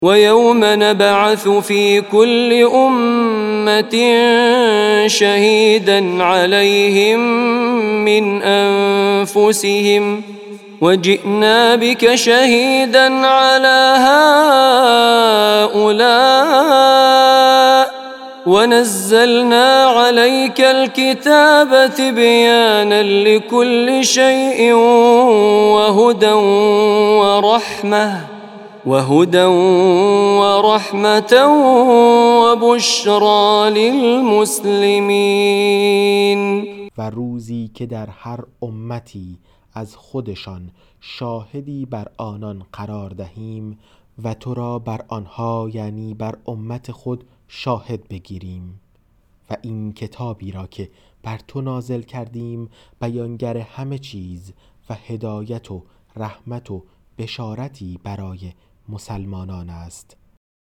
ويوم نبعث في كل أمة شهيدا عليهم من أنفسهم وجئنا بك شهيدا على هؤلاء ونزلنا عليك الكتاب تبيانا لكل شيء وهدى ورحمة وبشرى للمسلمين. و روزی که در هر امتی از خودشان شاهدی بر آنان قرار دهیم و تو را بر آنها یعنی بر امت خود شاهد بگیریم و این کتابی را که بر تو نازل کردیم بیانگر همه چیز و هدایت و رحمت و بشارتی برای مسلمانان است.